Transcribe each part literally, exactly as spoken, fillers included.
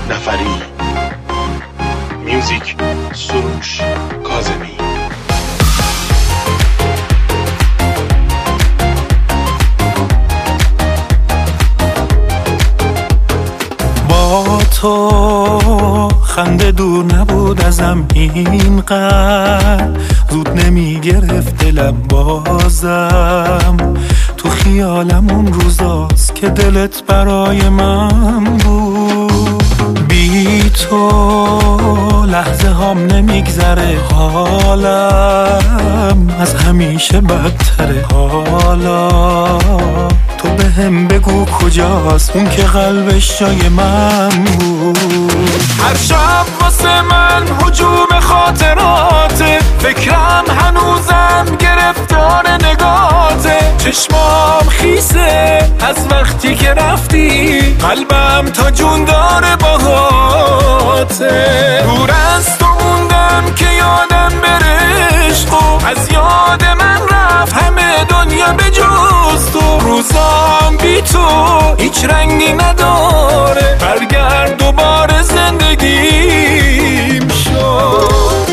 نفری. میوزیک سروش کاظمی. با تو خنده دور نبود ازم اینقدر، زود نمی گرفت دلم بازم. تو خیالم اون روزاست که دلت برای من بود. بی تو لحظه هم نمیگذره، حالم از همیشه بدتره. حالا تو به هم بگو کجاست اون که قلبش جای من بود. هر شب واسه من هجوم خاطراته، فکرم هنوزم گرفتار نگاته. چشمام خیسه از وقتی که رفتی، قلبم تا جون داره باهاته. دور از تو موندم که یادم برش تو، از یاد من رفت همه دنیا به جز تو. روزام بی تو هیچ رنگی نداره، برگرد دوباره زندگیم شد.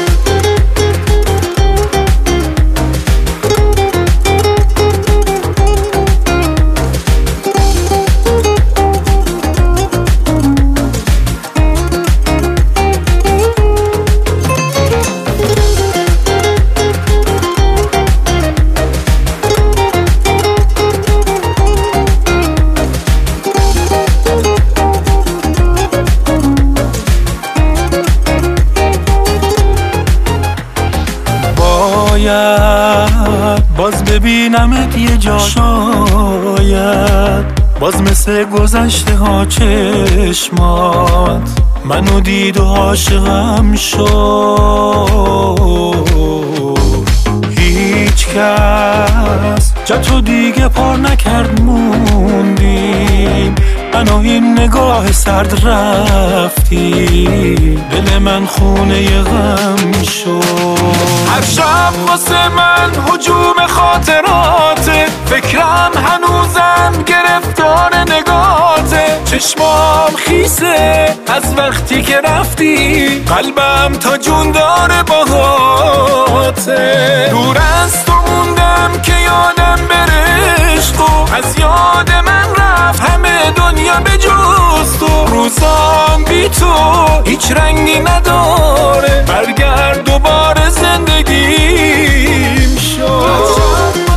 باز ببینمت یه جا، شاید باز مثل گذشته ها چشمات منو دید و عاشقم شد. هیچ کس جا تو دیگه پار نکرد، موندیم من و این نگاه سرد رفتی. دل من خونه غم شد. هر شب واسه من هجوم خاطراته، فکرم هنوزم گرفتار نگاته. چشمام خیسه از وقتی که رفتی، قلبم تا جون داره باهاته. دور از تو موندم که یادم برش تو، از یاد من رفت همه دنیا به جز تو. روزام بی تو هیچ رنگی نداره، برگرد دوباره زندگیم شد.